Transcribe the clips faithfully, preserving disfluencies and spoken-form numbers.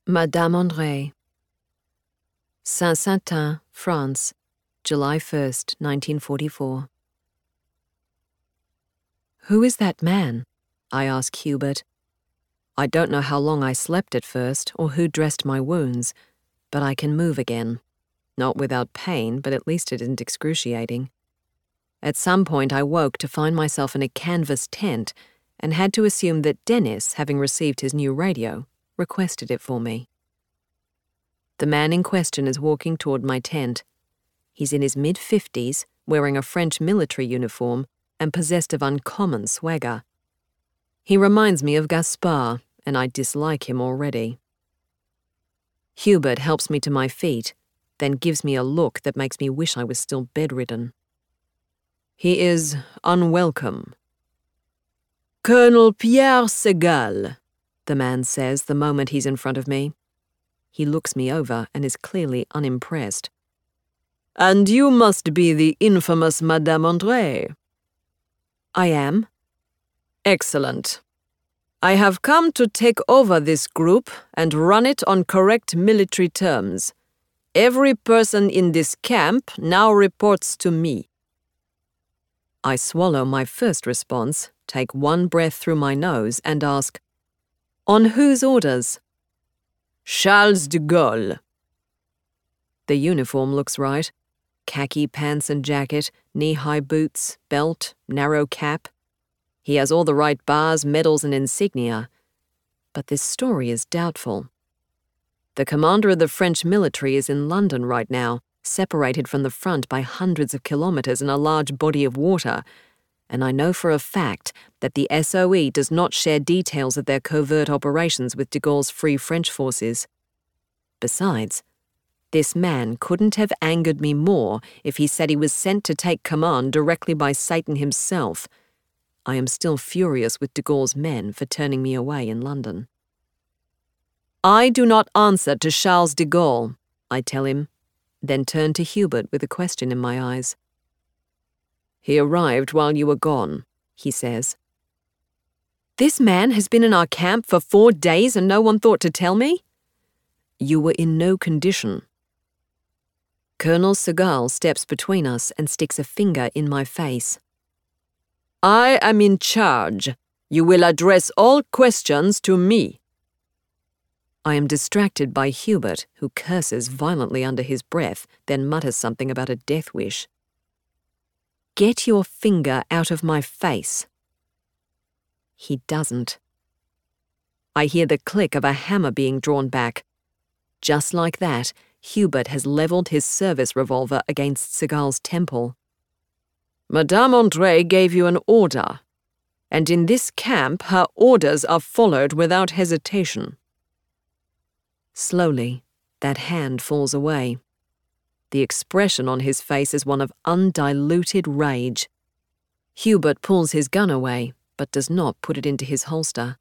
Madame André. Saint-Saintin, France, July first, nineteen forty-four. Who is that man? I ask Hubert. I don't know how long I slept at first or who dressed my wounds, but I can move again. Not without pain, but at least it isn't excruciating. At some point I woke to find myself in a canvas tent and had to assume that Dennis, having received his new radio, requested it for me. The man in question is walking toward my tent. He's in his mid-fifties, wearing a French military uniform and possessed of uncommon swagger. He reminds me of Gaspard, and I dislike him already. Hubert helps me to my feet, then gives me a look that makes me wish I was still bedridden. He is unwelcome. "Colonel Pierre Segal," the man says the moment he's in front of me. He looks me over and is clearly unimpressed. "And you must be the infamous Madame André." "I am." "Excellent. I have come to take over this group and run it on correct military terms. Every person in this camp now reports to me." I swallow my first response, take one breath through my nose, and ask, "On whose orders?" "Charles de Gaulle." The uniform looks right. Khaki pants and jacket, knee-high boots, belt, narrow cap. He has all the right bars, medals, and insignia. But this story is doubtful. The commander of the French military is in London right now, separated from the front by hundreds of kilometers in a large body of water, and I know for a fact that the S O E does not share details of their covert operations with de Gaulle's Free French forces. Besides, this man couldn't have angered me more if he said he was sent to take command directly by Satan himself. I am still furious with de Gaulle's men for turning me away in London. "I do not answer to Charles de Gaulle," I tell him, then turn to Hubert with a question in my eyes. "He arrived while you were gone," he says. "This man has been in our camp for four days and no one thought to tell me?" "You were in no condition." Colonel Segal steps between us and sticks a finger in my face. "I am in charge. You will address all questions to me." I am distracted by Hubert, who curses violently under his breath, then mutters something about a death wish. "Get your finger out of my face." He doesn't. I hear the click of a hammer being drawn back. Just like that, Hubert has levelled his service revolver against Segal's temple. "Madame André gave you an order, and in this camp her orders are followed without hesitation." Slowly, that hand falls away. The expression on his face is one of undiluted rage. Hubert pulls his gun away, but does not put it into his holster.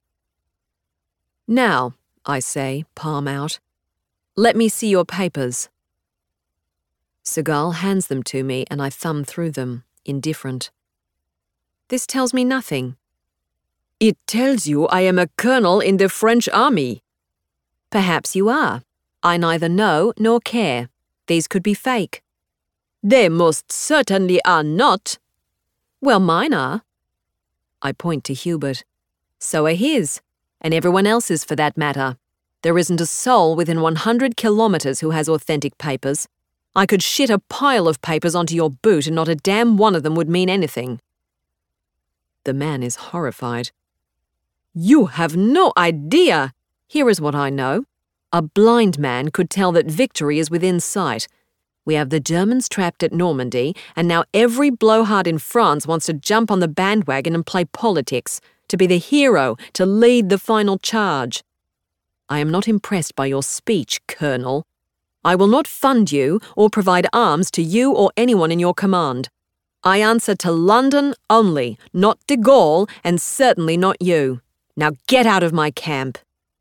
"Now," I say, palm out, "let me see your papers." Segal hands them to me and I thumb through them, indifferent. "This tells me nothing." "It tells you I am a colonel in the French army." "Perhaps you are. I neither know nor care. These could be fake." "They most certainly are not." "Well, mine are." I point to Hubert. "So are his, and everyone else's for that matter. There isn't a soul within one hundred kilometers who has authentic papers. I could shit a pile of papers onto your boot and not a damn one of them would mean anything." The man is horrified. "You have no idea." "Here is what I know. A blind man could tell that victory is within sight. We have the Germans trapped at Normandy, and now every blowhard in France wants to jump on the bandwagon and play politics, to be the hero, to lead the final charge. I am not impressed by your speech, Colonel. I will not fund you or provide arms to you or anyone in your command. I answer to London only, not de Gaulle, and certainly not you. Now get out of my camp."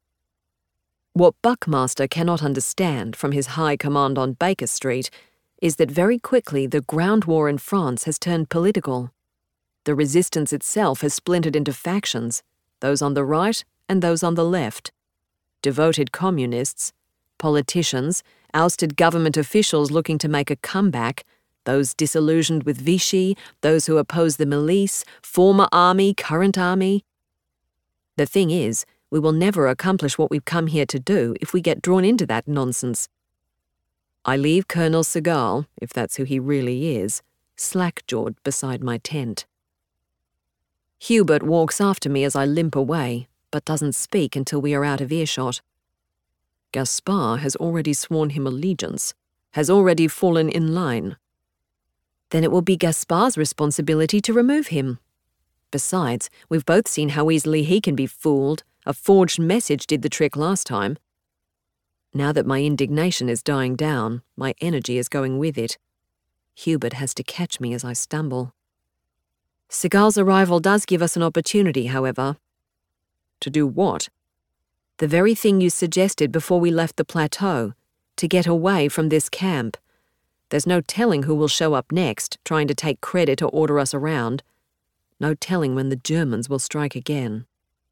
What Buckmaster cannot understand from his high command on Baker Street is that very quickly the ground war in France has turned political. The resistance itself has splintered into factions, those on the right and those on the left. devoted communists, politicians, ousted government officials looking to make a comeback, those disillusioned with Vichy, those who oppose the milice, former army, current army. The thing is, we will never accomplish what we've come here to do if we get drawn into that nonsense. I leave Colonel Segal, if that's who he really is, slack-jawed beside my tent. Hubert walks after me as I limp away, but doesn't speak until we are out of earshot. Gaspard has already sworn him allegiance, has already fallen in line. Then it will be Gaspard's responsibility to remove him. Besides, we've both seen how easily he can be fooled. A forged message did the trick last time. Now that my indignation is dying down, my energy is going with it. Hubert has to catch me as I stumble. Segal's arrival does give us an opportunity, however. To do what? The very thing you suggested before we left the plateau, to get away from this camp. There's no telling who will show up next, trying to take credit or order us around. No telling when the Germans will strike again.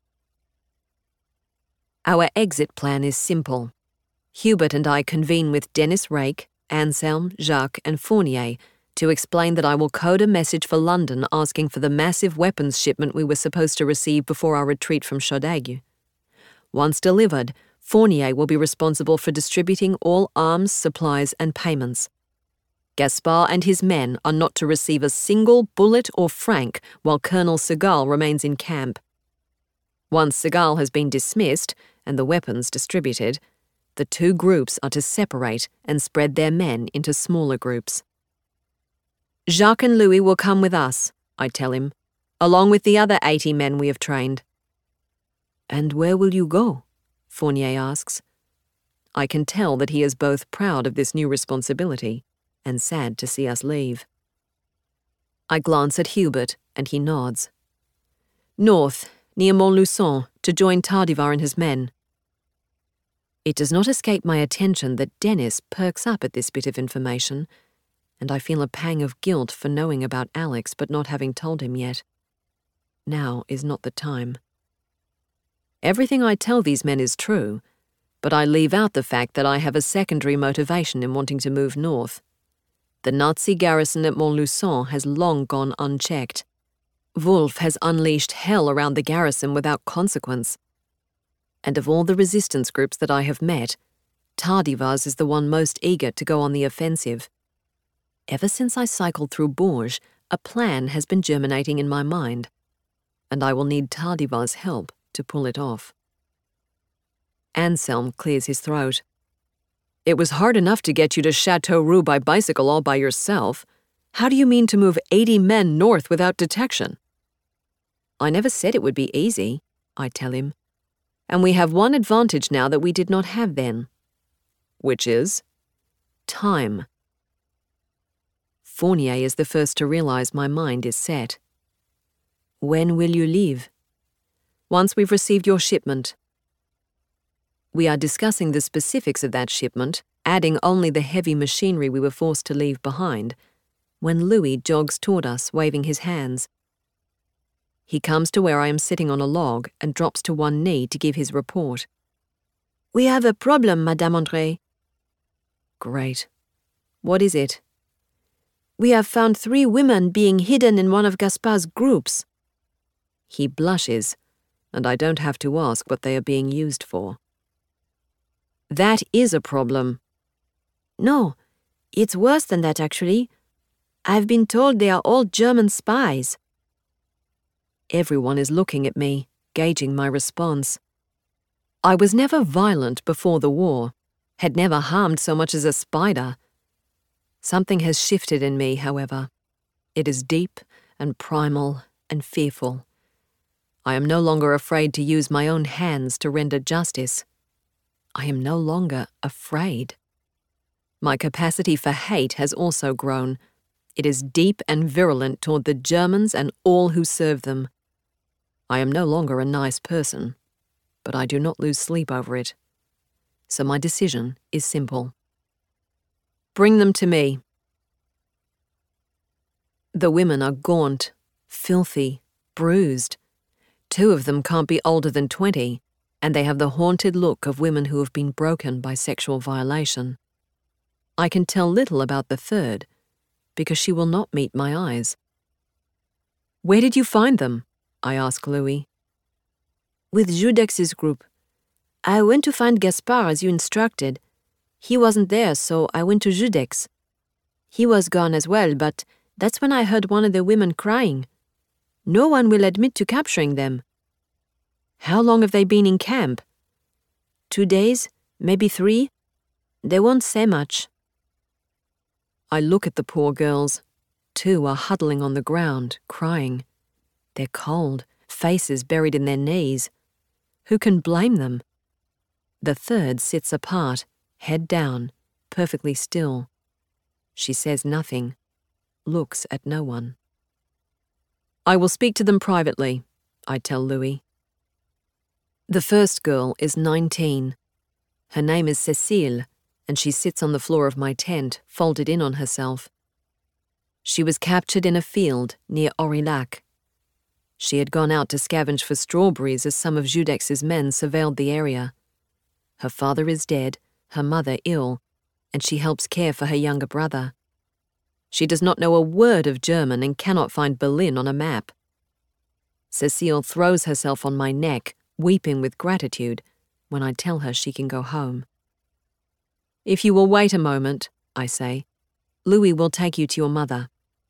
Our exit plan is simple. Hubert and I convene with Dennis Rake, Anselm, Jacques, and Fournier to explain that I will code a message for London asking for the massive weapons shipment we were supposed to receive before our retreat from Chaudaigue. Once delivered, Fournier will be responsible for distributing all arms, supplies, and payments. Gaspard and his men are not to receive a single bullet or franc while Colonel Segal remains in camp. Once Segal has been dismissed and the weapons distributed, the two groups are to separate and spread their men into smaller groups. Jacques and Louis will come with us, I tell him, along with the other eighty men we have trained. And where will you go? Fournier asks. I can tell that he is both proud of this new responsibility and sad to see us leave. I glance at Hubert, and he nods. North, near Montluçon, to join Tardivar and his men. It does not escape my attention that Dennis perks up at this bit of information, and I feel a pang of guilt for knowing about Alex but not having told him yet. Now is not the time. Everything I tell these men is true, but I leave out the fact that I have a secondary motivation in wanting to move north. The Nazi garrison at Montluçon has long gone unchecked. Wolf has unleashed hell around the garrison without consequence. And of all the resistance groups that I have met, Tardivars is the one most eager to go on the offensive. Ever since I cycled through Bourges, a plan has been germinating in my mind, and I will need Tardivars' help to pull it off. Anselm clears his throat. It was hard enough to get you to Châteauroux by bicycle all by yourself. How do you mean to move eighty men north without detection? I never said it would be easy, I tell him. And we have one advantage now that we did not have then. Which is? Time. Fournier is the first to realize my mind is set. When will you leave? Once we've received your shipment. We are discussing the specifics of that shipment, adding only the heavy machinery we were forced to leave behind, when Louis jogs toward us, waving his hands. He comes to where I am sitting on a log and drops to one knee to give his report. We have a problem, Madame André. Great. What is it? We have found three women being hidden in one of Gaspard's groups. He blushes, and I don't have to ask what they are being used for. That is a problem. No, it's worse than that, actually. I've been told they are all German spies. Everyone is looking at me, gauging my response. I was never violent before the war, had never harmed so much as a spider. Something has shifted in me, however. It is deep and primal and fearful. I am no longer afraid to use my own hands to render justice. I am no longer afraid. My capacity for hate has also grown. It is deep and virulent toward the Germans and all who serve them. I am no longer a nice person, but I do not lose sleep over it. So my decision is simple. Bring them to me. The women are gaunt, filthy, bruised. Two of them can't be older than twenty. and they have the haunted look of women who have been broken by sexual violation. I can tell little about the third, because she will not meet my eyes. Where did you find them? I ask Louis. With Judex's group. I went to find Gaspard as you instructed. He wasn't there, so I went to Judex. He was gone as well, but that's when I heard one of the women crying. No one will admit to capturing them. How long have they been in camp? Two days, maybe three. They won't say much. I look at the poor girls. Two are huddling on the ground, crying. They're cold, faces buried in their knees. Who can blame them? The third sits apart, head down, perfectly still. She says nothing, looks at no one. I will speak to them privately, I tell Louis. The first girl is nineteen. Her name is Cécile, and she sits on the floor of my tent, folded in on herself. She was captured in a field near Aurillac. She had gone out to scavenge for strawberries as some of Judex's men surveilled the area. Her father is dead, her mother ill, and she helps care for her younger brother. She does not know a word of German and cannot find Berlin on a map. Cécile throws herself on my neck, weeping with gratitude, when I tell her she can go home. If you will wait a moment, I say, Louis will take you to your mother.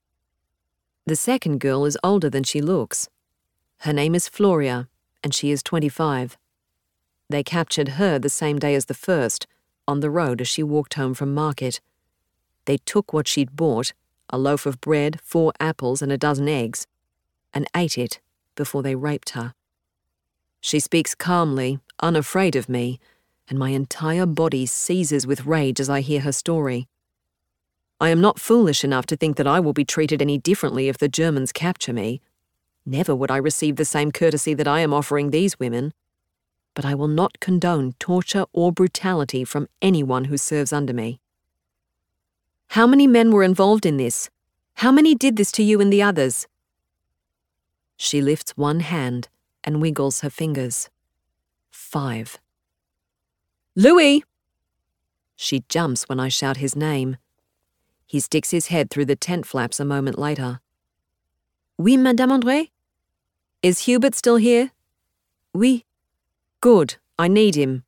The second girl is older than she looks. Her name is Floria, and she is twenty-five. They captured her the same day as the first, on the road as she walked home from market. They took what she'd bought, a loaf of bread, four apples, and a dozen eggs, and ate it before they raped her. She speaks calmly, unafraid of me, and my entire body seizes with rage as I hear her story. I am not foolish enough to think that I will be treated any differently if the Germans capture me. Never would I receive the same courtesy that I am offering these women. But I will not condone torture or brutality from anyone who serves under me. How many men were involved in this? How many did this to you and the others? She lifts one hand and wiggles her fingers. Five. Louis! She jumps when I shout his name. He sticks his head through the tent flaps a moment later. Oui, Madame André? Is Hubert still here? Oui. Good, I need him.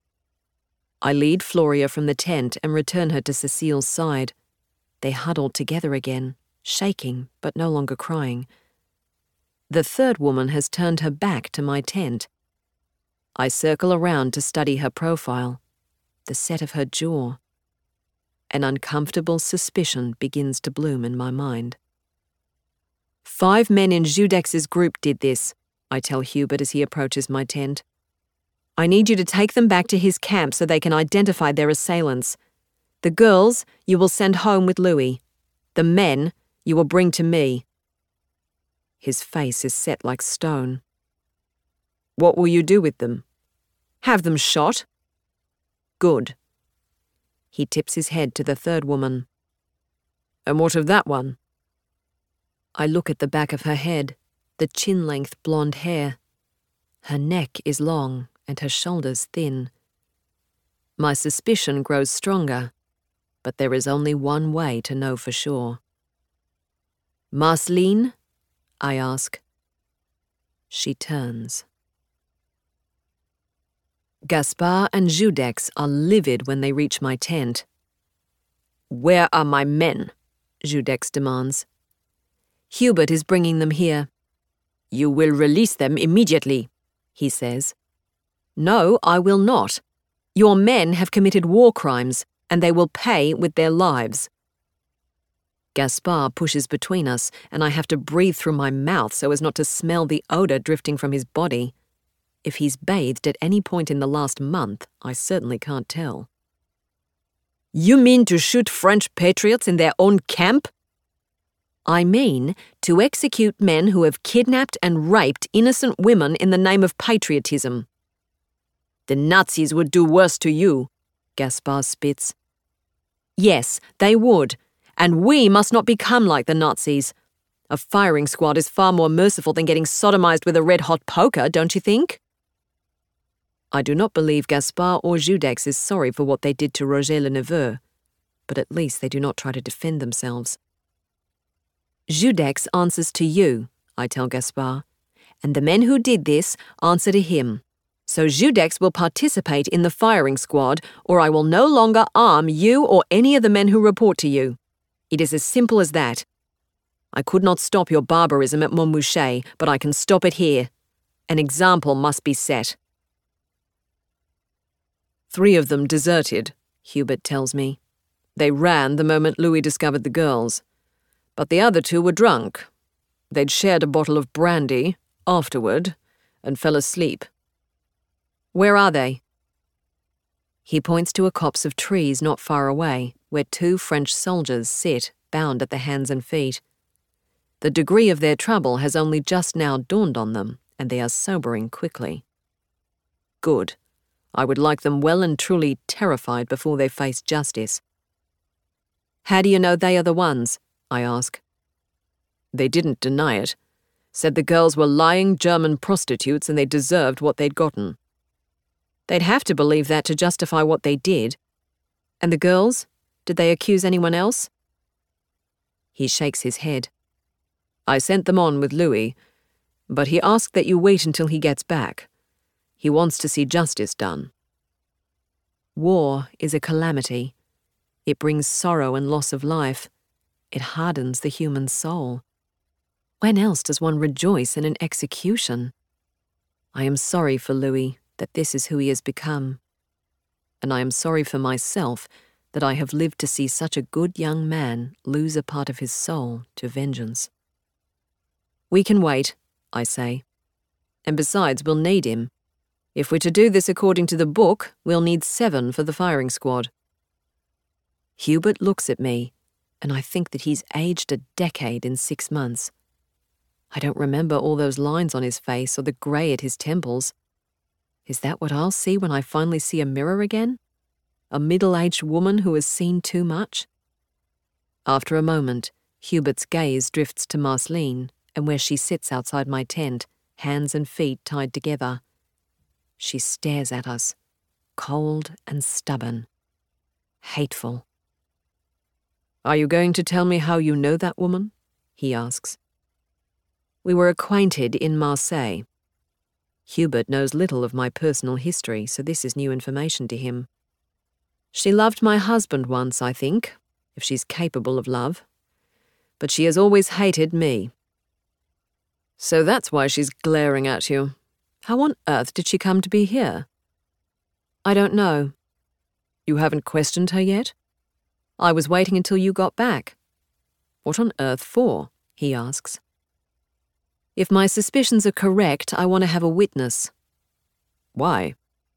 I lead Floria from the tent and return her to Cécile's side. They huddle together again, shaking but no longer crying. The third woman has turned her back to my tent. I circle around to study her profile, the set of her jaw. An uncomfortable suspicion begins to bloom in my mind. Five men in Judex's group did this, I tell Hubert as he approaches my tent. I need you to take them back to his camp so they can identify their assailants. The girls you will send home with Louis. The men you will bring to me. His face is set like stone. What will you do with them? Have them shot? Good. He tips his head to the third woman. And what of that one? I look at the back of her head, the chin-length blonde hair. Her neck is long and her shoulders thin. My suspicion grows stronger, but there is only one way to know for sure. Marceline? I ask. She turns. Gaspard and Judex are livid when they reach my tent. Where are my men? Judex demands. Hubert is bringing them here. You will release them immediately, he says. No, I will not. Your men have committed war crimes, and they will pay with their lives. Gaspard pushes between us, and I have to breathe through my mouth so as not to smell the odor drifting from his body. If he's bathed at any point in the last month, I certainly can't tell. You mean to shoot French patriots in their own camp? I mean to execute men who have kidnapped and raped innocent women in the name of patriotism. The Nazis would do worse to you, Gaspard spits. Yes, they would, and we must not become like the Nazis. A firing squad is far more merciful than getting sodomized with a red-hot poker, don't you think? I do not believe Gaspard or Judex is sorry for what they did to Roger Le Neveu, but at least they do not try to defend themselves. Judex answers to you, I tell Gaspard, and the men who did this answer to him. So Judex will participate in the firing squad, or I will no longer arm you or any of the men who report to you. It is as simple as that. I could not stop your barbarism at Montmouchet, but I can stop it here. An example must be set. Three of them deserted, Hubert tells me. They ran the moment Louis discovered the girls. But the other two were drunk. They'd shared a bottle of brandy afterward and fell asleep. Where are they? He points to a copse of trees not far away, where two French soldiers sit, bound at the hands and feet. The degree of their trouble has only just now dawned on them, and they are sobering quickly. Good. I would like them well and truly terrified before they face justice. How do you know they are the ones? I ask. They didn't deny it. Said the girls were lying German prostitutes and they deserved what they'd gotten. They'd have to believe that to justify what they did. And the girls? Did they accuse anyone else? He shakes his head. I sent them on with Louis, but he asked that you wait until he gets back. He wants to see justice done. War is a calamity. It brings sorrow and loss of life. It hardens the human soul. When else does one rejoice in an execution? I am sorry for Louis that this is who he has become. And I am sorry for myself that I have lived to see such a good young man lose a part of his soul to vengeance. We can wait, I say. And besides, we'll need him. If we're to do this according to the book, we'll need seven for the firing squad. Hubert looks at me, and I think that he's aged a decade in six months. I don't remember all those lines on his face or the grey at his temples. Is that what I'll see when I finally see a mirror again? A middle-aged woman who has seen too much? After a moment, Hubert's gaze drifts to Marceline, and where she sits outside my tent, hands and feet tied together. She stares at us, cold and stubborn, hateful. Are you going to tell me how you know that woman? He asks. We were acquainted in Marseille. Hubert knows little of my personal history, so this is new information to him. She loved my husband once, I think, if she's capable of love. But she has always hated me. So that's why she's glaring at you. How on earth did she come to be here? I don't know. You haven't questioned her yet? I was waiting until you got back. What on earth for? He asks. If my suspicions are correct, I want to have a witness. Why?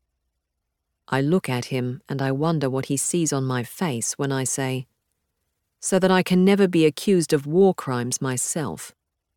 I look at him and I wonder what he sees on my face when I say, so that I can never be accused of war crimes myself.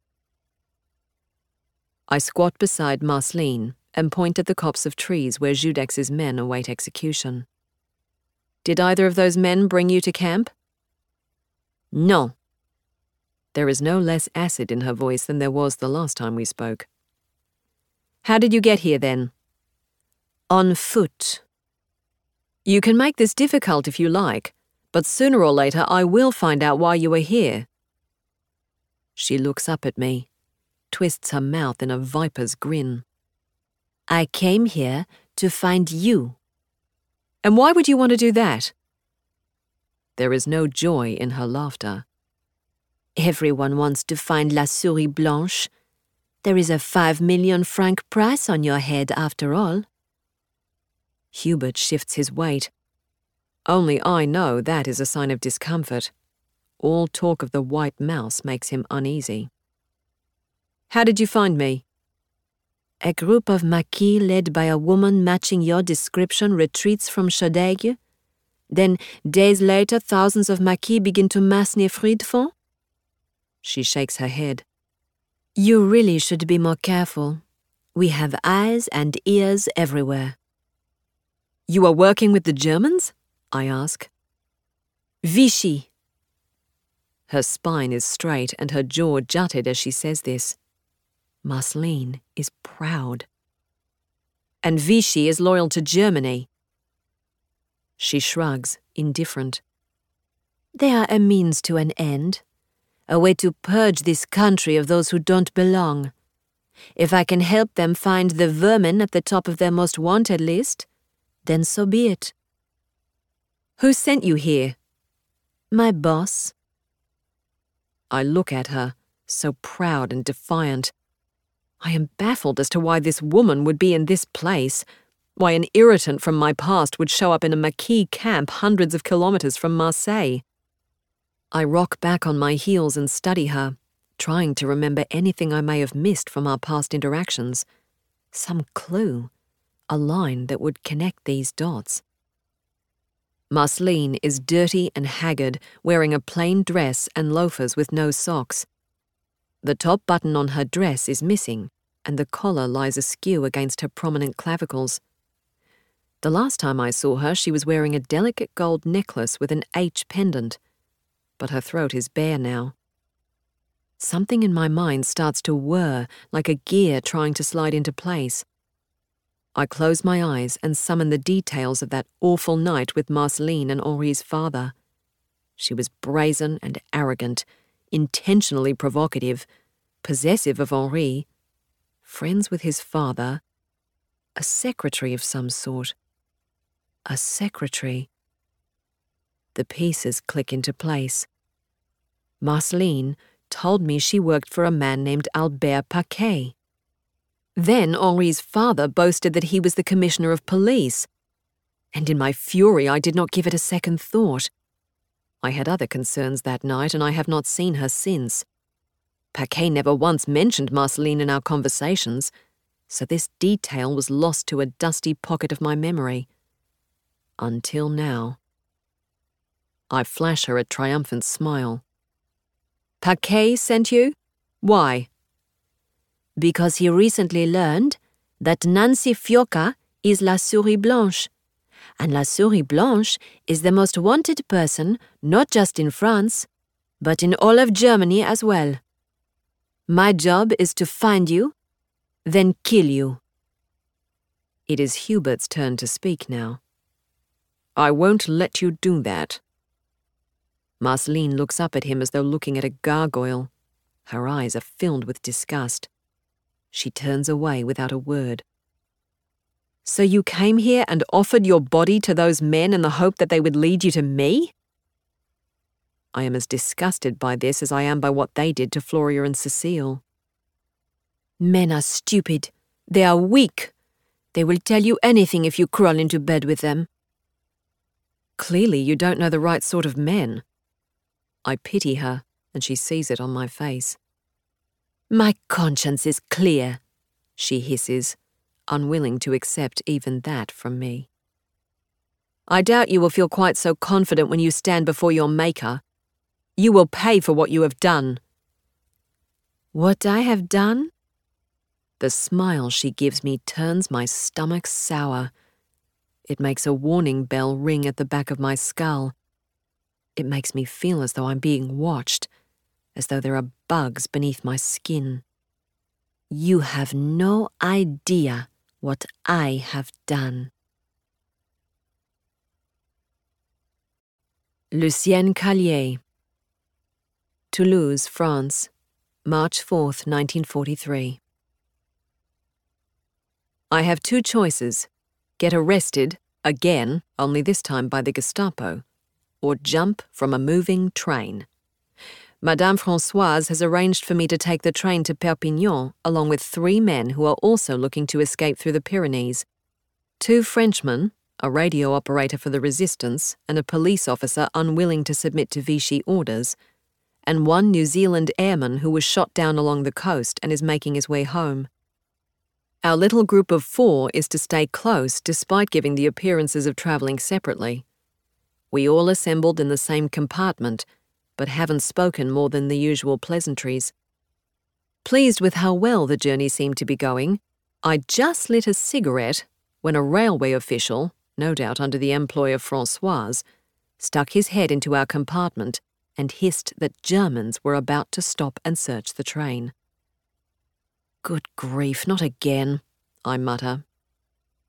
I squat beside Marceline and point at the copse of trees where Judex's men await execution. Did either of those men bring you to camp? No. There is no less acid in her voice than there was the last time we spoke. How did you get here then? On foot. You can make this difficult if you like, but sooner or later I will find out why you are here. She looks up at me, twists her mouth in a viper's grin. I came here to find you. And why would you want to do that? There is no joy in her laughter. Everyone wants to find La Souris Blanche. There is a five million franc price on your head after all. Hubert shifts his weight. Only I know that is a sign of discomfort. All talk of the white mouse makes him uneasy. How did you find me? A group of maquis led by a woman matching your description retreats from Chaudaigue. Then, days later, thousands of maquis begin to mass near Fruitfond. She shakes her head. You really should be more careful. We have eyes and ears everywhere. You are working with the Germans? I ask. Vichy. Her spine is straight and her jaw jutted as she says this. Marceline is proud. And Vichy is loyal to Germany. She shrugs, indifferent. They are a means to an end, a way to purge this country of those who don't belong. If I can help them find the vermin at the top of their most wanted list, then so be it. Who sent you here? My boss. I look at her, so proud and defiant. I am baffled as to why this woman would be in this place, why an irritant from my past would show up in a Maquis camp hundreds of kilometres from Marseille. I rock back on my heels and study her, trying to remember anything I may have missed from our past interactions. Some clue, a line that would connect these dots. Marceline is dirty and haggard, wearing a plain dress and loafers with no socks. The top button on her dress is missing, and the collar lies askew against her prominent clavicles. The last time I saw her, she was wearing a delicate gold necklace with an H pendant, but her throat is bare now. Something in my mind starts to whir like a gear trying to slide into place. I close my eyes and summon the details of that awful night with Marceline and Henri's father. She was brazen and arrogant, intentionally provocative, possessive of Henri, friends with his father, a secretary of some sort. A secretary. The pieces click into place. Marceline told me she worked for a man named Albert Paquet. Then Henri's father boasted that he was the commissioner of police, and in my fury I did not give it a second thought. I had other concerns that night, and I have not seen her since. Paquet never once mentioned Marceline in our conversations, so this detail was lost to a dusty pocket of my memory. Until now. I flash her a triumphant smile. Paquet sent you? Why? Because he recently learned that Nancy Fiocca is La Souris Blanche, and La Souris Blanche is the most wanted person not just in France, but in all of Germany as well. My job is to find you, then kill you. It is Hubert's turn to speak now. I won't let you do that. Marceline looks up at him as though looking at a gargoyle. Her eyes are filled with disgust. She turns away without a word. So you came here and offered your body to those men in the hope that they would lead you to me? I am as disgusted by this as I am by what they did to Floria and Cecile. Men are stupid. They are weak. They will tell you anything if you crawl into bed with them. Clearly you don't know the right sort of men. I pity her, and she sees it on my face. My conscience is clear, she hisses, unwilling to accept even that from me. I doubt you will feel quite so confident when you stand before your Maker. You will pay for what you have done. What I have done? The smile she gives me turns my stomach sour. It makes a warning bell ring at the back of my skull. It makes me feel as though I'm being watched, as though there are bugs beneath my skin. You have no idea what I have done. Lucienne Callier. Toulouse, France, March fourth, nineteen forty-three. I have two choices. Get arrested, again, only this time by the Gestapo, or jump from a moving train. Madame Françoise has arranged for me to take the train to Perpignan along with three men who are also looking to escape through the Pyrenees. Two Frenchmen, a radio operator for the Resistance and a police officer unwilling to submit to Vichy orders, and one New Zealand airman who was shot down along the coast and is making his way home. Our little group of four is to stay close despite giving the appearances of travelling separately. We all assembled in the same compartment, but haven't spoken more than the usual pleasantries. Pleased with how well the journey seemed to be going, I just lit a cigarette when a railway official, no doubt under the employ of Françoise, stuck his head into our compartment and hissed that Germans were about to stop and search the train. Good grief, not again, I mutter.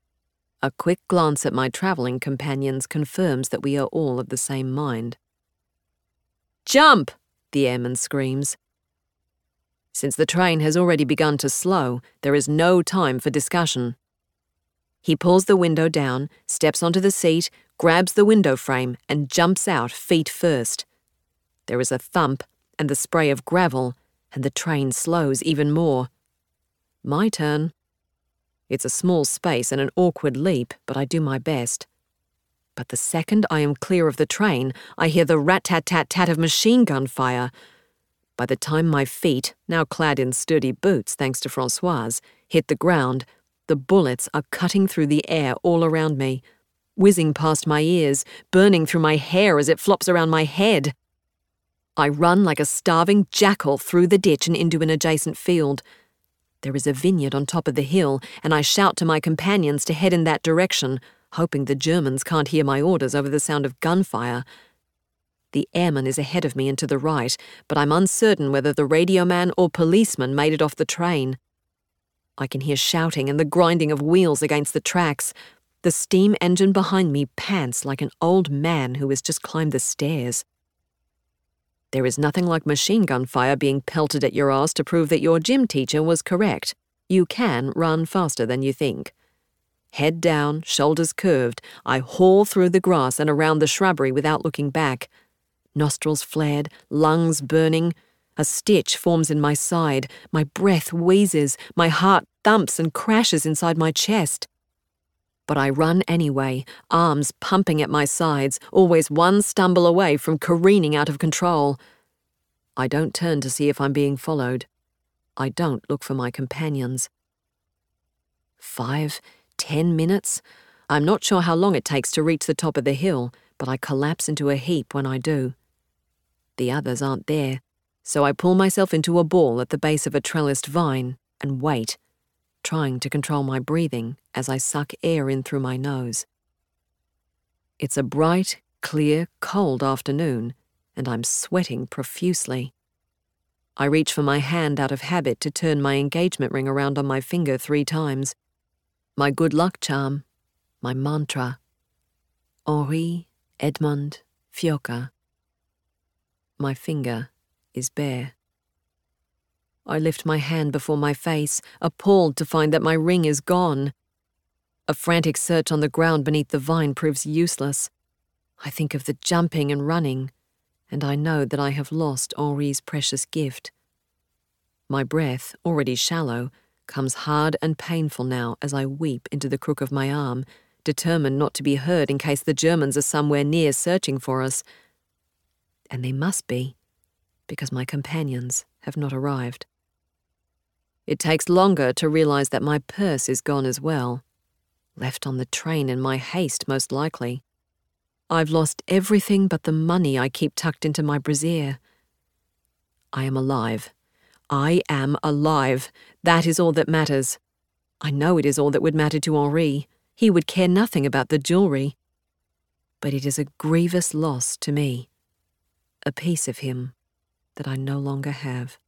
A quick glance at my travelling companions confirms that we are all of the same mind. "Jump!" the airman screams. Since the train has already begun to slow, there is no time for discussion. He pulls the window down, steps onto the seat, grabs the window frame, and jumps out feet first. There is a thump and the spray of gravel, and the train slows even more. My turn. It's a small space and an awkward leap, but I do my best. But the second I am clear of the train, I hear the rat-tat-tat-tat of machine gun fire. By the time my feet, now clad in sturdy boots thanks to Françoise, hit the ground, the bullets are cutting through the air all around me, whizzing past my ears, burning through my hair as it flops around my head. I run like a starving jackal through the ditch and into an adjacent field. There is a vineyard on top of the hill, and I shout to my companions to head in that direction, hoping the Germans can't hear my orders over the sound of gunfire. The airman is ahead of me and to the right, but I'm uncertain whether the radio man or policeman made it off the train. I can hear shouting and the grinding of wheels against the tracks. The steam engine behind me pants like an old man who has just climbed the stairs. There is nothing like machine gun fire being pelted at your ass to prove that your gym teacher was correct. You can run faster than you think. Head down, shoulders curved, I haul through the grass and around the shrubbery without looking back. Nostrils flared, lungs burning. A stitch forms in my side. My breath wheezes. My heart thumps and crashes inside my chest. But I run anyway, arms pumping at my sides, always one stumble away from careening out of control. I don't turn to see if I'm being followed. I don't look for my companions. Five, ten minutes? I'm not sure how long it takes to reach the top of the hill, but I collapse into a heap when I do. The others aren't there, so I pull myself into a ball at the base of a trellised vine and wait, trying to control my breathing as I suck air in through my nose. It's a bright, clear, cold afternoon, and I'm sweating profusely. I reach for my hand out of habit to turn my engagement ring around on my finger three times. My good luck charm, my mantra. Henri, Edmond, Fjoka. My finger is bare. I lift my hand before my face, appalled to find that my ring is gone. A frantic search on the ground beneath the vine proves useless. I think of the jumping and running, and I know that I have lost Henri's precious gift. My breath, already shallow, comes hard and painful now as I weep into the crook of my arm, determined not to be heard in case the Germans are somewhere near searching for us. And they must be, because my companions have not arrived. It takes longer to realize that my purse is gone as well. Left on the train in my haste, most likely. I've lost everything but the money I keep tucked into my brassiere. I am alive. I am alive. That is all that matters. I know it is all that would matter to Henri. He would care nothing about the jewelry. But it is a grievous loss to me. A piece of him that I no longer have.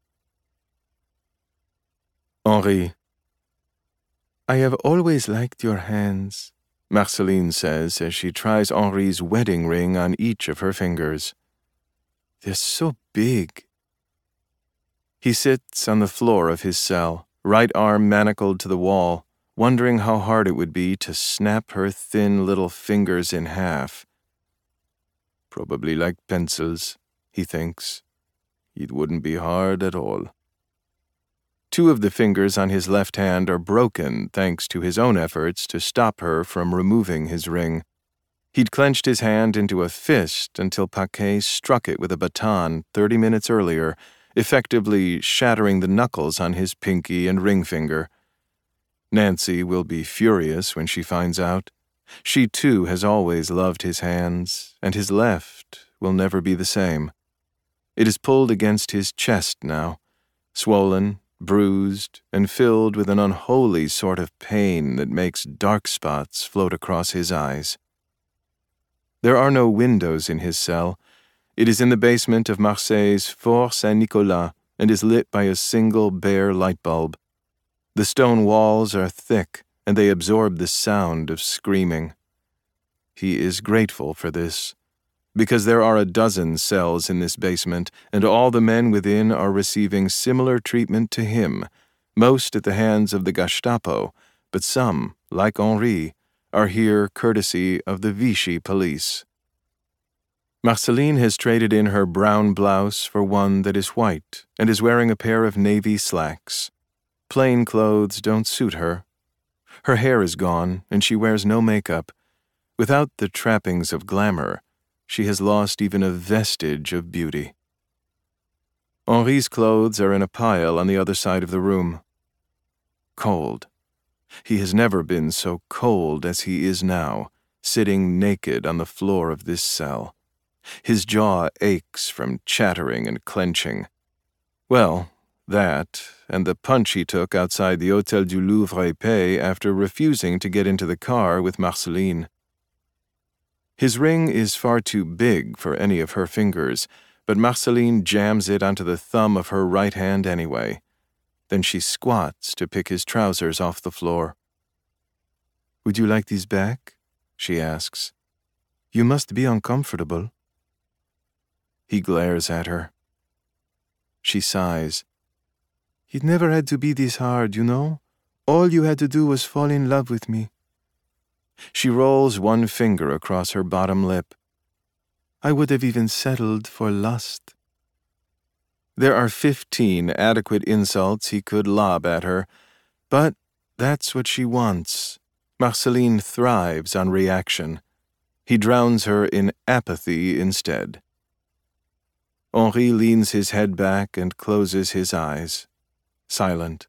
Henri, I have always liked your hands, Marceline says as she tries Henri's wedding ring on each of her fingers. They're so big. He sits on the floor of his cell, right arm manacled to the wall, wondering how hard it would be to snap her thin little fingers in half. Probably like pencils, he thinks. It wouldn't be hard at all. Two of the fingers on his left hand are broken thanks to his own efforts to stop her from removing his ring. He'd clenched his hand into a fist until Paquet struck it with a baton thirty minutes earlier, effectively shattering the knuckles on his pinky and ring finger. Nancy will be furious when she finds out. She too has always loved his hands, and his left will never be the same. It is pulled against his chest now, swollen, bruised, and filled with an unholy sort of pain that makes dark spots float across his eyes. There are no windows in his cell. It is in the basement of Marseille's Fort Saint-Nicolas and is lit by a single bare light bulb. The stone walls are thick, and they absorb the sound of screaming. He is grateful for this, because there are a dozen cells in this basement, and all the men within are receiving similar treatment to him, most at the hands of the Gestapo, but some, like Henri, are here courtesy of the Vichy police. Marceline has traded in her brown blouse for one that is white and is wearing a pair of navy slacks. Plain clothes don't suit her. Her hair is gone, and she wears no makeup. Without the trappings of glamour, she has lost even a vestige of beauty. Henri's clothes are in a pile on the other side of the room. Cold. He has never been so cold as he is now, sitting naked on the floor of this cell. His jaw aches from chattering and clenching. Well, that, and the punch he took outside the Hôtel du Louvre-Épée after refusing to get into the car with Marceline. His ring is far too big for any of her fingers, but Marceline jams it onto the thumb of her right hand anyway. Then she squats to pick his trousers off the floor. "Would you like these back?" she asks. "You must be uncomfortable." He glares at her. She sighs. "It never had to be this hard, you know? All you had to do was fall in love with me." She rolls one finger across her bottom lip. "I would have even settled for lust." There are fifteen adequate insults he could lob at her, but that's what she wants. Marceline thrives on reaction. He drowns her in apathy instead. Henri leans his head back and closes his eyes, silent.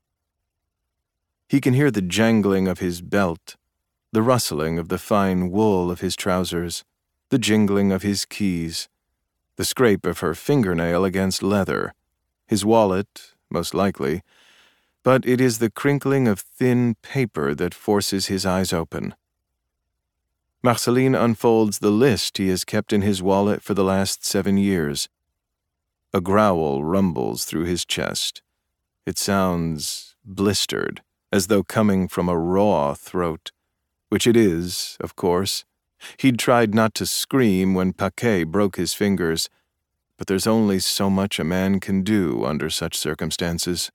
He can hear the jangling of his belt, the rustling of the fine wool of his trousers, the jingling of his keys, the scrape of her fingernail against leather, his wallet, most likely, but it is the crinkling of thin paper that forces his eyes open. Marceline unfolds the list he has kept in his wallet for the last seven years. A growl rumbles through his chest. It sounds blistered, as though coming from a raw throat, which it is, of course. He'd tried not to scream when Paquet broke his fingers, but there's only so much a man can do under such circumstances.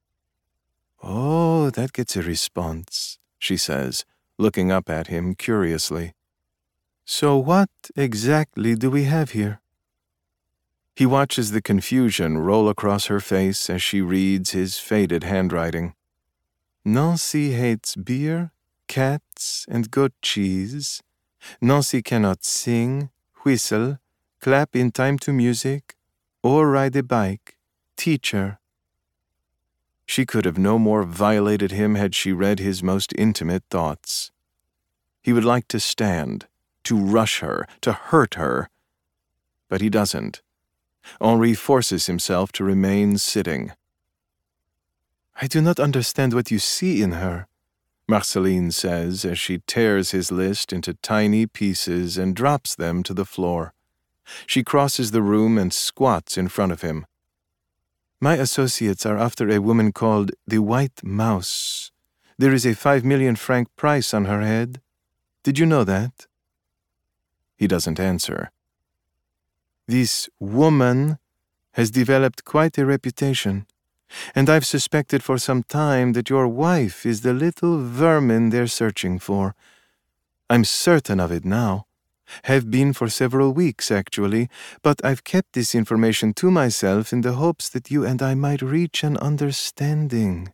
"Oh, that gets a response," she says, looking up at him curiously. "So what exactly do we have here?" He watches the confusion roll across her face as she reads his faded handwriting. "Nancy hates beer, cats, and goat cheese. Nancy cannot sing, whistle, clap in time to music, or ride a bike. Teacher." She could have no more violated him had she read his most intimate thoughts. He would like to stand, to rush her, to hurt her, but he doesn't. Henri forces himself to remain sitting. "I do not understand what you see in her," Marceline says as she tears his list into tiny pieces and drops them to the floor. She crosses the room and squats in front of him. "My associates are after a woman called the White Mouse. There is a five million franc price on her head. Did you know that?" He doesn't answer. "This woman has developed quite a reputation, and I've suspected for some time that your wife is the little vermin they're searching for. I'm certain of it now. Have been for several weeks, actually, but I've kept this information to myself in the hopes that you and I might reach an understanding."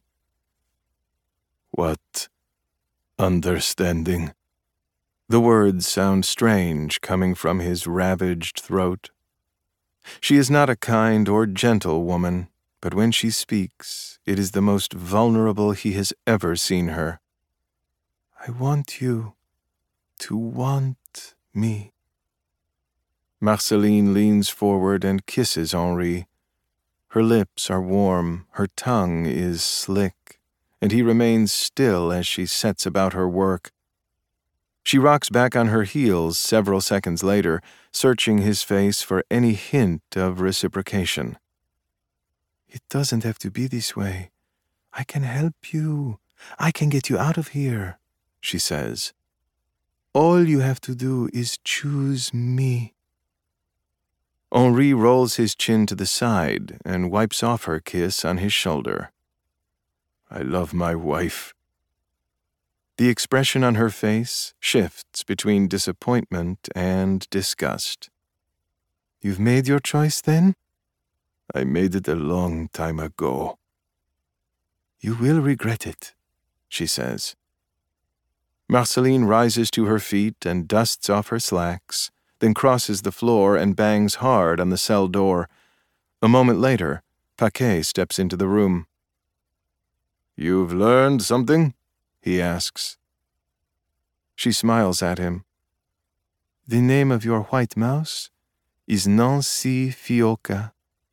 "What understanding?" The words sound strange coming from his ravaged throat. She is not a kind or gentle woman, but when she speaks, it is the most vulnerable he has ever seen her. "I want you to want me." Marceline leans forward and kisses Henri. Her lips are warm, her tongue is slick, and he remains still as she sets about her work. She rocks back on her heels several seconds later, searching his face for any hint of reciprocation. "It doesn't have to be this way. I can help you. I can get you out of here, she says. All you have to do is choose me. Henri rolls his chin to the side and wipes off her kiss on his shoulder. I love my wife. The expression on her face shifts between disappointment and disgust. You've made your choice, then? I made it a long time ago. You will regret it, she says. Marceline rises to her feet and dusts off her slacks, then crosses the floor and bangs hard on the cell door. A moment later, Paquet steps into the room. You've learned something? He asks. She smiles at him. The name of your white mouse is Nancy Fioca.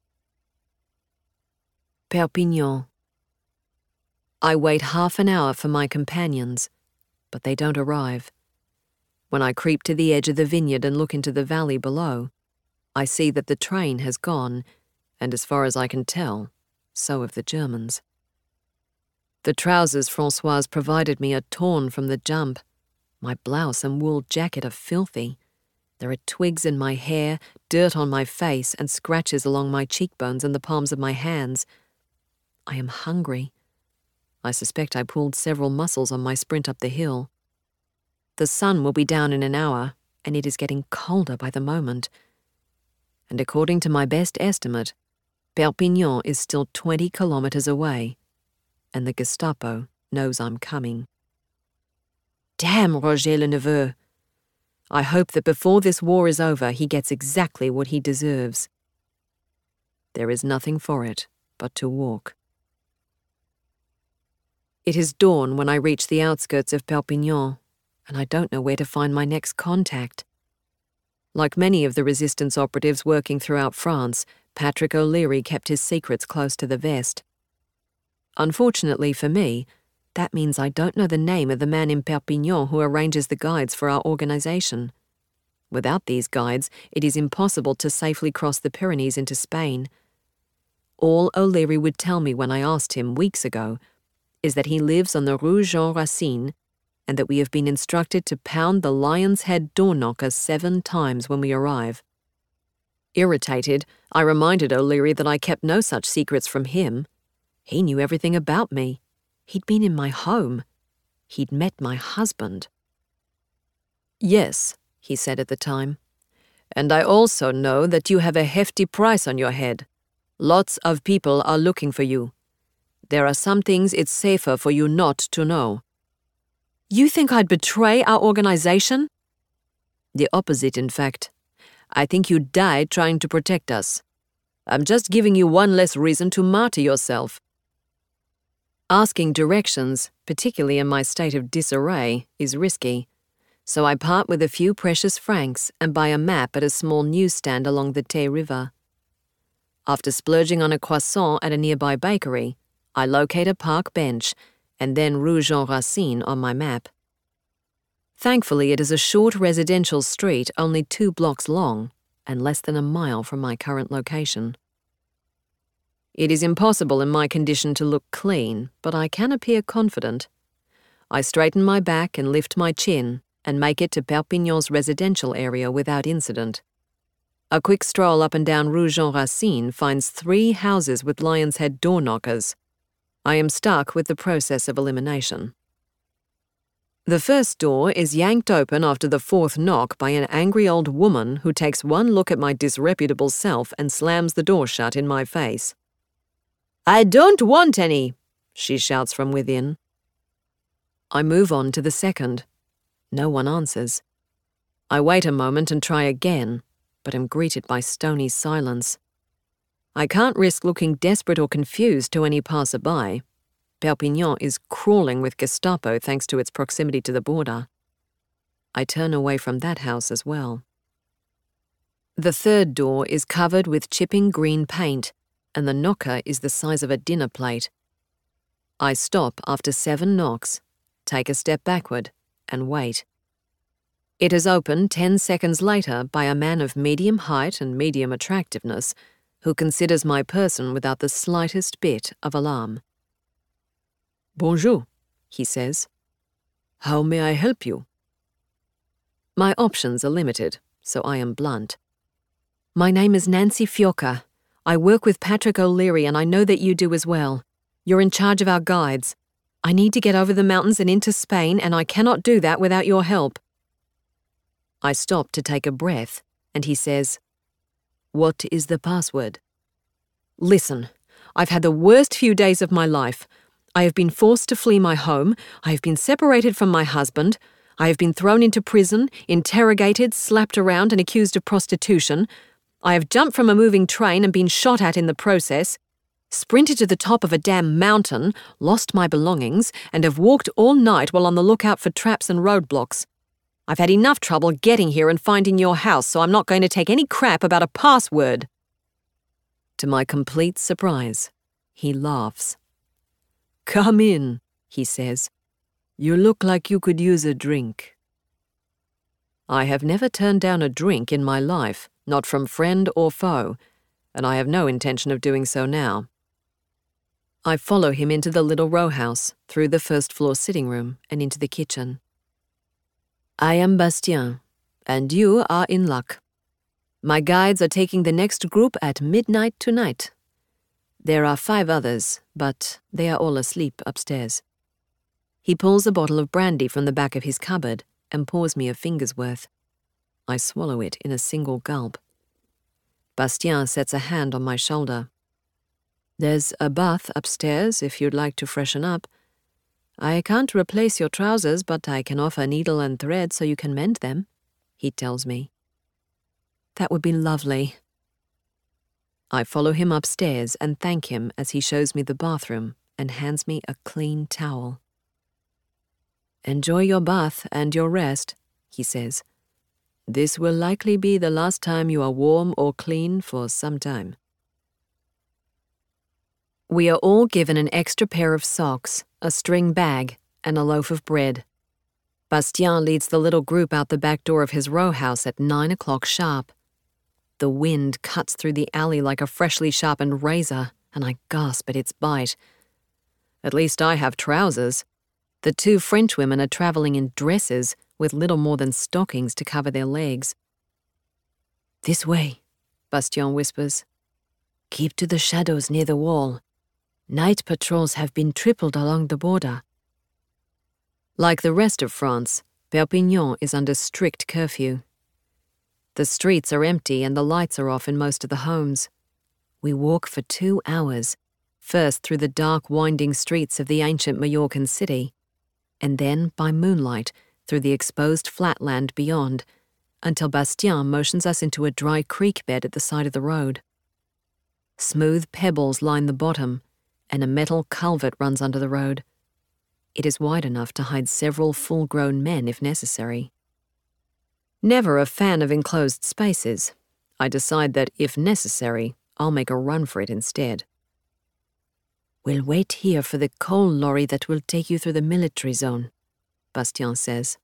Perpignan. I wait half an hour for my companions, but they don't arrive. When I creep to the edge of the vineyard and look into the valley below, I see that the train has gone, and as far as I can tell, so have the Germans. The trousers Françoise provided me are torn from the jump. My blouse and wool jacket are filthy. There are twigs in my hair, dirt on my face, and scratches along my cheekbones and the palms of my hands. I am hungry. I suspect I pulled several muscles on my sprint up the hill. The sun will be down in an hour, and it is getting colder by the moment. And according to my best estimate, Perpignan is still twenty kilometers away, and the Gestapo knows I'm coming. Damn Roger Le Neveu! I hope that before this war is over, he gets exactly what he deserves. There is nothing for it but to walk. It is dawn when I reach the outskirts of Perpignan, and I don't know where to find my next contact. Like many of the resistance operatives working throughout France, Patrick O'Leary kept his secrets close to the vest. Unfortunately for me, that means I don't know the name of the man in Perpignan who arranges the guides for our organization. Without these guides, it is impossible to safely cross the Pyrenees into Spain. All O'Leary would tell me when I asked him weeks ago is that he lives on the Rue Jean Racine and that we have been instructed to pound the Lion's Head door knocker seven times when we arrive. Irritated, I reminded O'Leary that I kept no such secrets from him. He knew everything about me. He'd been in my home. He'd met my husband. Yes, he said at the time. And I also know that you have a hefty price on your head. Lots of people are looking for you. There are some things it's safer for you not to know. You think I'd betray our organization? The opposite, in fact. I think you'd die trying to protect us. I'm just giving you one less reason to martyr yourself. Asking directions, particularly in my state of disarray, is risky, so I part with a few precious francs and buy a map at a small newsstand along the Tay River. After splurging on a croissant at a nearby bakery, I locate a park bench and then Rue Jean Racine on my map. Thankfully, it is a short residential street only two blocks long and less than a mile from my current location. It is impossible in my condition to look clean, but I can appear confident. I straighten my back and lift my chin and make it to Perpignan's residential area without incident. A quick stroll up and down Rue Jean Racine finds three houses with Lion's Head door knockers. I am stuck with the process of elimination. The first door is yanked open after the fourth knock by an angry old woman who takes one look at my disreputable self and slams the door shut in my face. I don't want any, she shouts from within. I move on to the second. No one answers. I wait a moment and try again, but am greeted by stony silence. I can't risk looking desperate or confused to any passer-by. Perpignan is crawling with Gestapo thanks to its proximity to the border. I turn away from that house as well. The third door is covered with chipping green paint, and the knocker is the size of a dinner plate. I stop after seven knocks, take a step backward, and wait. It is opened ten seconds later by a man of medium height and medium attractiveness who considers my person without the slightest bit of alarm. Bonjour, he says. How may I help you? My options are limited, so I am blunt. My name is Nancy Fiocca. I work with Patrick O'Leary and I know that you do as well. You're in charge of our guides. I need to get over the mountains and into Spain, and I cannot do that without your help. I stop to take a breath, and he says, What is the password? Listen, I've had the worst few days of my life. I have been forced to flee my home. I have been separated from my husband. I have been thrown into prison, interrogated, slapped around, and accused of prostitution. I have jumped from a moving train and been shot at in the process, sprinted to the top of a damn mountain, lost my belongings, and have walked all night while on the lookout for traps and roadblocks. I've had enough trouble getting here and finding your house, so I'm not going to take any crap about a password. To my complete surprise, he laughs. Come in, he says. You look like you could use a drink. I have never turned down a drink in my life, not from friend or foe, and I have no intention of doing so now. I follow him into the little row house, through the first-floor sitting room, and into the kitchen. I am Bastien, and you are in luck. My guides are taking the next group at midnight tonight. There are five others, but they are all asleep upstairs. He pulls a bottle of brandy from the back of his cupboard and pours me a finger's worth. I swallow it in a single gulp. Bastien sets a hand on my shoulder. There's a bath upstairs if you'd like to freshen up. I can't replace your trousers, but I can offer needle and thread so you can mend them, he tells me. That would be lovely. I follow him upstairs and thank him as he shows me the bathroom and hands me a clean towel. Enjoy your bath and your rest, he says. This will likely be the last time you are warm or clean for some time. We are all given an extra pair of socks, a string bag, and a loaf of bread. Bastien leads the little group out the back door of his row house at nine o'clock sharp. The wind cuts through the alley like a freshly sharpened razor, and I gasp at its bite. At least I have trousers. The two French women are travelling in dresses with little more than stockings to cover their legs. This way, Bastien whispers. Keep to the shadows near the wall. Night patrols have been tripled along the border. Like the rest of France, Perpignan is under strict curfew. The streets are empty and the lights are off in most of the homes. We walk for two hours, first through the dark, winding streets of the ancient Majorcan city, and then by moonlight through the exposed flatland beyond, until Bastien motions us into a dry creek bed at the side of the road. Smooth pebbles line the bottom, and a metal culvert runs under the road. It is wide enough to hide several full-grown men if necessary. Never a fan of enclosed spaces, I decide that, if necessary, I'll make a run for it instead. We'll wait here for the coal lorry that will take you through the military zone, Bastien says.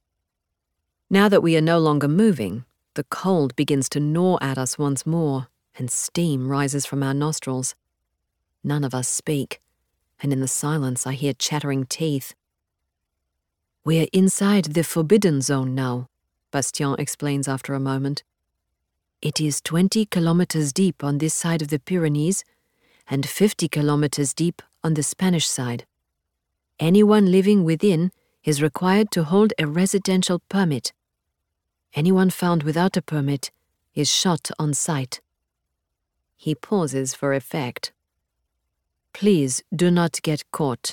Now that we are no longer moving, the cold begins to gnaw at us once more, and steam rises from our nostrils. None of us speak, and in the silence I hear chattering teeth. We're inside the forbidden zone now, Bastien explains after a moment. It is twenty kilometers deep on this side of the Pyrenees, and fifty kilometers deep on the Spanish side. Anyone living within is required to hold a residential permit. Anyone found without a permit is shot on sight. He pauses for effect. Please do not get caught.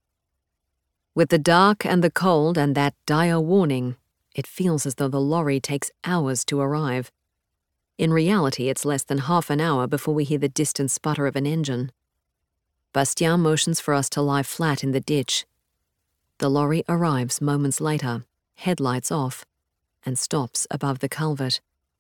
With the dark and the cold and that dire warning, it feels as though the lorry takes hours to arrive. In reality, it's less than half an hour before we hear the distant sputter of an engine. Bastien motions for us to lie flat in the ditch. The lorry arrives moments later, headlights off, and stops above the culvert.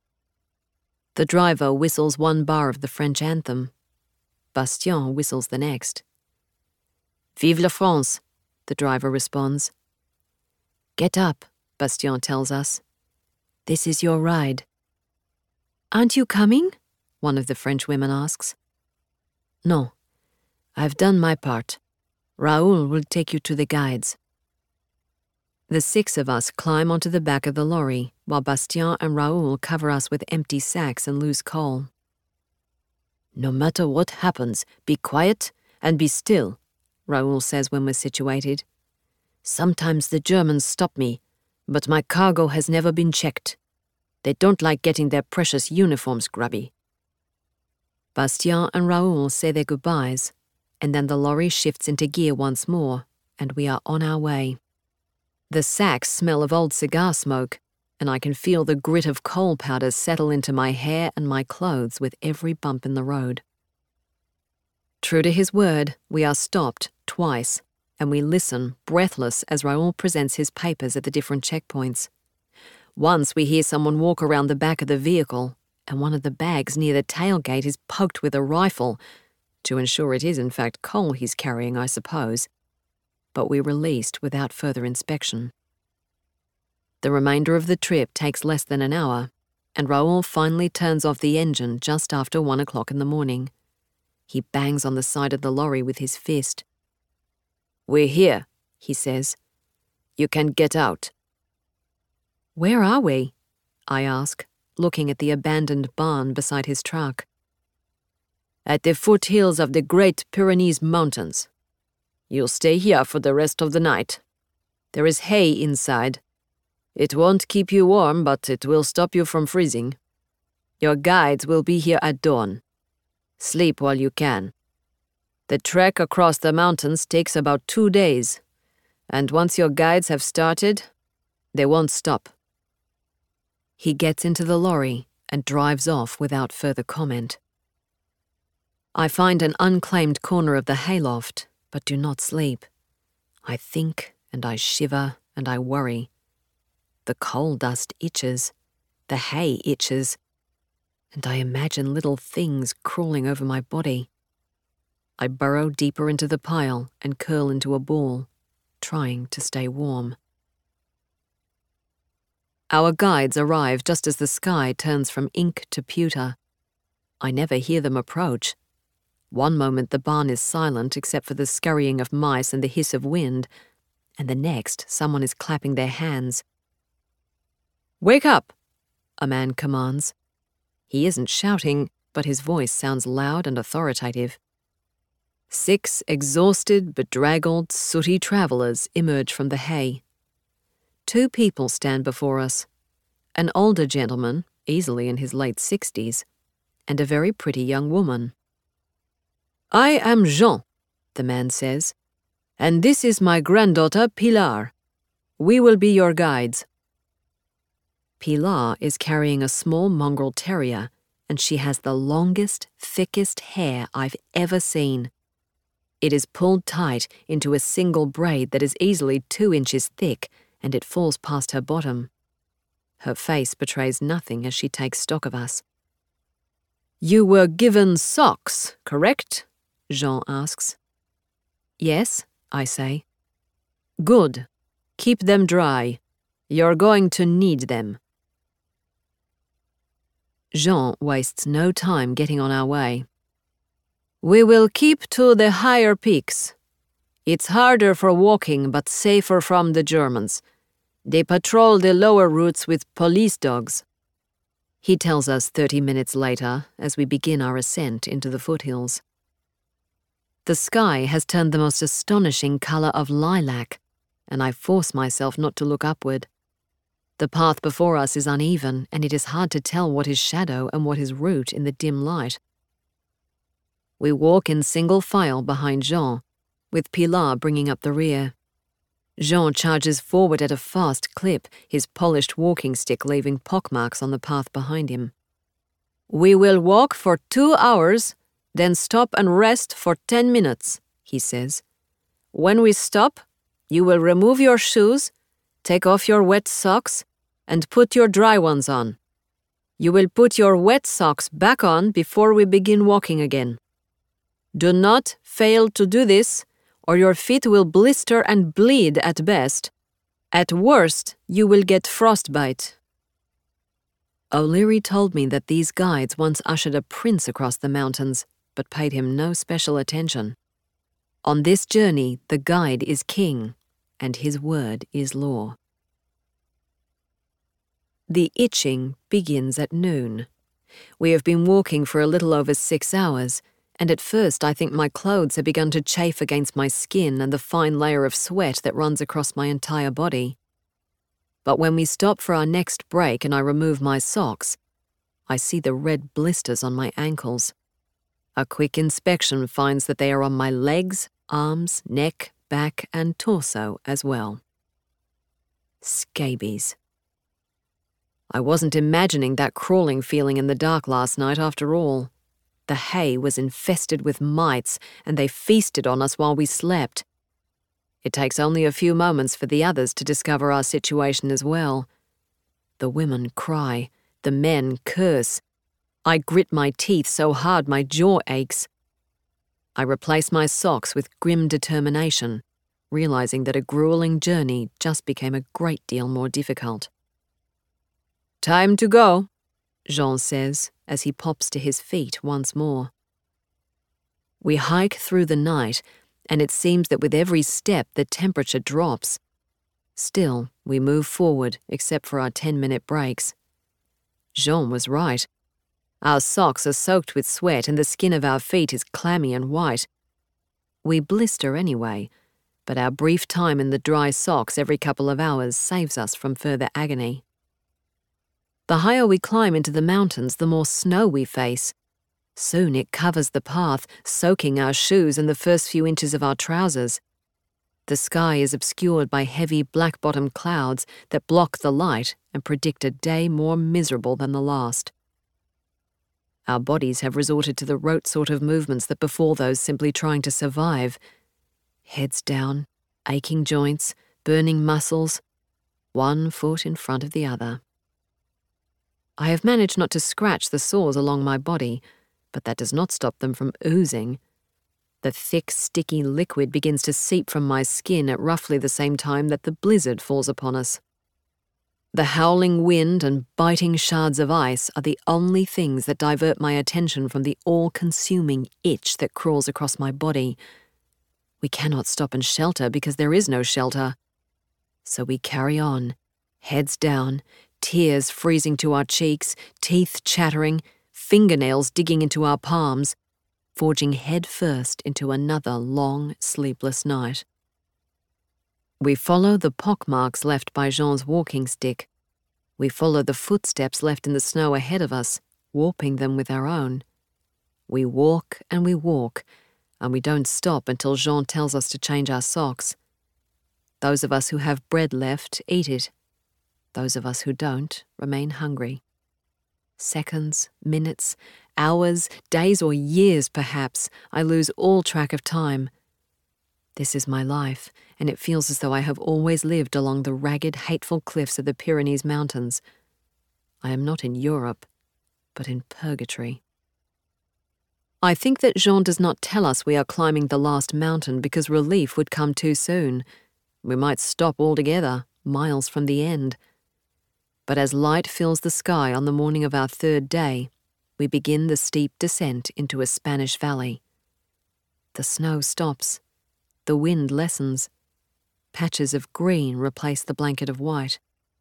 The driver whistles one bar of the French anthem. Bastien whistles the next. Vive la France, the driver responds. Get up, Bastien tells us. This is your ride. Aren't you coming? One of the French women asks. No, I've done my part. Raoul will take you to the guides. The six of us climb onto the back of the lorry, while Bastien and Raoul cover us with empty sacks and loose coal. No matter what happens, be quiet and be still, Raoul says when we're situated. Sometimes the Germans stop me, but my cargo has never been checked. They don't like getting their precious uniforms grubby. Bastien and Raoul say their goodbyes, and then the lorry shifts into gear once more, and we are on our way. The sacks smell of old cigar smoke, and I can feel the grit of coal powder settle into my hair and my clothes with every bump in the road. True to his word, we are stopped twice, and we listen, breathless, as Raoul presents his papers at the different checkpoints. Once we hear someone walk around the back of the vehicle, and one of the bags near the tailgate is poked with a rifle, to ensure it is in fact coal he's carrying, I suppose. But we're released without further inspection. The remainder of the trip takes less than an hour, and Raoul finally turns off the engine just after one o'clock in the morning. He bangs on the side of the lorry with his fist. "We're here," he says. "You can get out." "Where are we?" I ask, looking at the abandoned barn beside his truck. "At the foothills of the Great Pyrenees Mountains. You'll stay here for the rest of the night. There is hay inside. It won't keep you warm, but it will stop you from freezing. Your guides will be here at dawn. Sleep while you can. The trek across the mountains takes about two days, and once your guides have started, they won't stop." He gets into the lorry and drives off without further comment. I find an unclaimed corner of the hayloft, but do not sleep. I think and I shiver and I worry. The coal dust itches, the hay itches, and I imagine little things crawling over my body. I burrow deeper into the pile and curl into a ball, trying to stay warm. Our guides arrive just as the sky turns from ink to pewter. I never hear them approach. One moment the barn is silent except for the scurrying of mice and the hiss of wind, and the next someone is clapping their hands. "Wake up!" a man commands. He isn't shouting, but his voice sounds loud and authoritative. Six exhausted, bedraggled, sooty travellers emerge from the hay. Two people stand before us, an older gentleman, easily in his late sixties, and a very pretty young woman. "I am Jean," the man says, "and this is my granddaughter Pilar. We will be your guides." Pilar is carrying a small mongrel terrier, and she has the longest, thickest hair I've ever seen. It is pulled tight into a single braid that is easily two inches thick, and it falls past her bottom. Her face betrays nothing as she takes stock of us. "You were given socks, correct?" Jean asks. "Yes," I say. "Good. Keep them dry. You're going to need them." Jean wastes no time getting on our way. "We will keep to the higher peaks. It's harder for walking but safer from the Germans. They patrol the lower routes with police dogs," he tells us thirty minutes later as we begin our ascent into the foothills. The sky has turned the most astonishing colour of lilac, and I force myself not to look upward. The path before us is uneven, and it is hard to tell what is shadow and what is route in the dim light. We walk in single file behind Jean, with Pilar bringing up the rear. Jean charges forward at a fast clip, his polished walking stick leaving pockmarks on the path behind him. "We will walk for two hours, then stop and rest for ten minutes, he says. "When we stop, you will remove your shoes, take off your wet socks, and put your dry ones on. You will put your wet socks back on before we begin walking again. Do not fail to do this, or your feet will blister and bleed at best. At worst, you will get frostbite." O'Leary told me that these guides once ushered a prince across the mountains, but paid him no special attention. On this journey, the guide is king, and his word is law. The itching begins at noon. We have been walking for a little over six hours, and at first I think my clothes have begun to chafe against my skin and the fine layer of sweat that runs across my entire body. But when we stop for our next break and I remove my socks, I see the red blisters on my ankles. A quick inspection finds that they are on my legs, arms, neck, back, and torso as well. Scabies. I wasn't imagining that crawling feeling in the dark last night after all. The hay was infested with mites, and they feasted on us while we slept. It takes only a few moments for the others to discover our situation as well. The women cry, the men curse. I grit my teeth so hard my jaw aches. I replace my socks with grim determination, realizing that a grueling journey just became a great deal more difficult. "Time to go," Jean says as he pops to his feet once more. We hike through the night, and it seems that with every step the temperature drops. Still, we move forward except for our ten-minute breaks. Jean was right. Our socks are soaked with sweat and the skin of our feet is clammy and white. We blister anyway, but our brief time in the dry socks every couple of hours saves us from further agony. The higher we climb into the mountains, the more snow we face. Soon it covers the path, soaking our shoes and the first few inches of our trousers. The sky is obscured by heavy black-bottom clouds that block the light and predict a day more miserable than the last. Our bodies have resorted to the rote sort of movements that befall those simply trying to survive. Heads down, aching joints, burning muscles, one foot in front of the other. I have managed not to scratch the sores along my body, but that does not stop them from oozing. The thick, sticky liquid begins to seep from my skin at roughly the same time that the blizzard falls upon us. The howling wind and biting shards of ice are the only things that divert my attention from the all-consuming itch that crawls across my body. We cannot stop and shelter because there is no shelter. So we carry on, heads down, tears freezing to our cheeks, teeth chattering, fingernails digging into our palms, forging head first into another long, sleepless night. We follow the pockmarks left by Jean's walking stick. We follow the footsteps left in the snow ahead of us, warping them with our own. We walk and we walk, and we don't stop until Jean tells us to change our socks. Those of us who have bread left eat it. Those of us who don't remain hungry. Seconds, minutes, hours, days or years perhaps, I lose all track of time. This is my life, and it feels as though I have always lived along the ragged, hateful cliffs of the Pyrenees Mountains. I am not in Europe, but in purgatory. I think that Jean does not tell us we are climbing the last mountain because relief would come too soon. We might stop altogether, miles from the end. But as light fills the sky on the morning of our third day, we begin the steep descent into a Spanish valley. The snow stops. The wind lessens. Patches of green replace the blanket of white.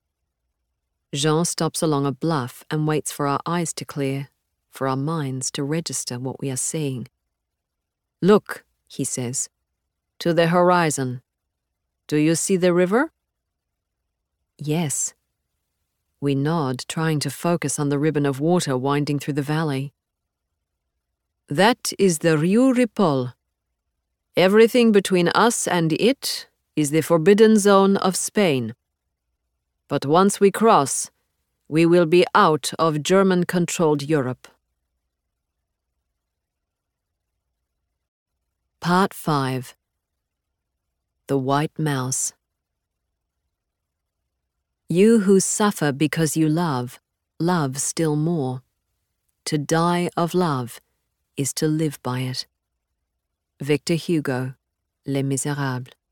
Jean stops along a bluff and waits for our eyes to clear, for our minds to register what we are seeing. "Look," he says, "to the horizon. Do you see the river?" Yes. We nod, trying to focus on the ribbon of water winding through the valley. "That is the Rio Ripoll. Everything between us and it is the forbidden zone of Spain. But once we cross, we will be out of German-controlled Europe." Part five. The White Mouse. You who suffer because you love, love still more. To die of love is to live by it. Victor Hugo, Les Misérables.